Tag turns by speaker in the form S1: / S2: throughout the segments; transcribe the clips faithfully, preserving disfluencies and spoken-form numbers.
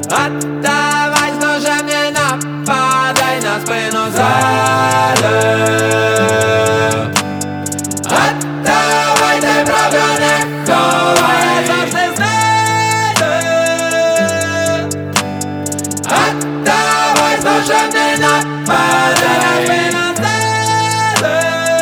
S1: Отдавай з ножем, не нападай на спину ззаду. Отдавай, де правда не ховай, я завжди знайду. Отдавай з ножем, не нападай на спину ззаду.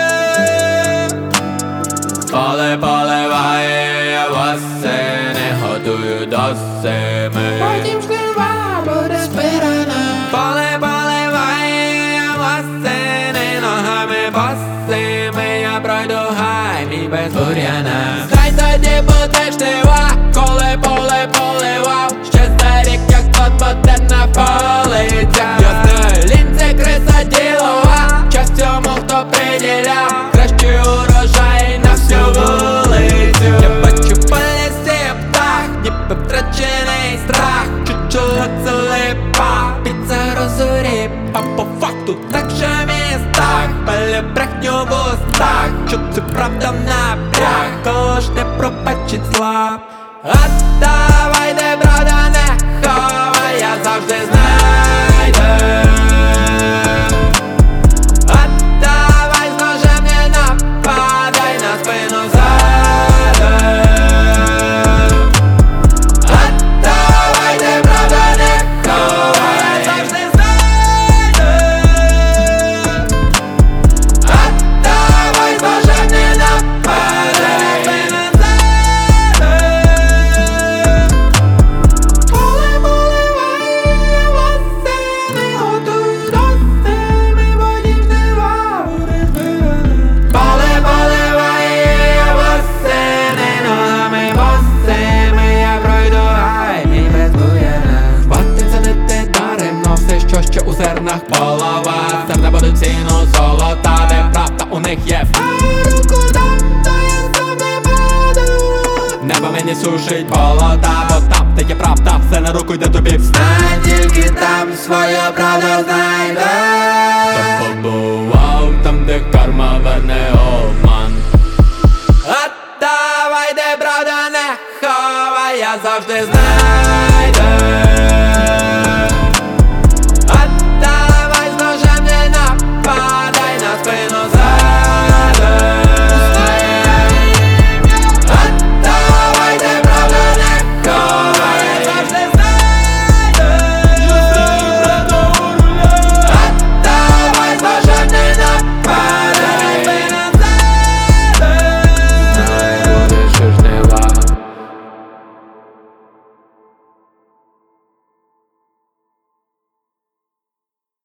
S1: Поле поливає, я восени готую до зими.
S2: Потім жнива буде збирана.
S1: Поле поливає, я восени ногами босими. Я пройду гай, мій без бур'яна. Знай тоді будеш жнива, коли поле поливав. Ще старік, як тот модерна полиця. Ясна лінь, це криса ділова. Час цьому, хто приділяв кращий урожай на всю вулицю. Я бачу по лісі птах, ніби втрачений страх. Чучело це липа, під загрозу ріпа. По факту так же містах, пале брехню в устах. Що це правда напряг, кого ж не пробачить зла. Отдавай, де правда не ховай, я завжди знайду. Отдавай з ножем, не нападай на спину ззаду. Отдавай, де правда не ховай, я завжди знайду. Отдавай з ножем, не нападай на спину ззаду. Поле поливає, восени готую до зими. Потім жнива буде збирана. Поле поливає, восени ногами босими. Я пройду гай, мій без бур'яна. Хватиться не те даремно, все що ще у зернах полова. Зерна будуть ціну золота, де правда у них є. А руку дам, то я сам не падаю. Небо мені сушить болота, бо там, де є правда, все на руку йде тобі. Знай, тільки там свою правду знайду. Хто побував там, де карма верне обман. Отдавай, де правда не ховай, я завжди знайду.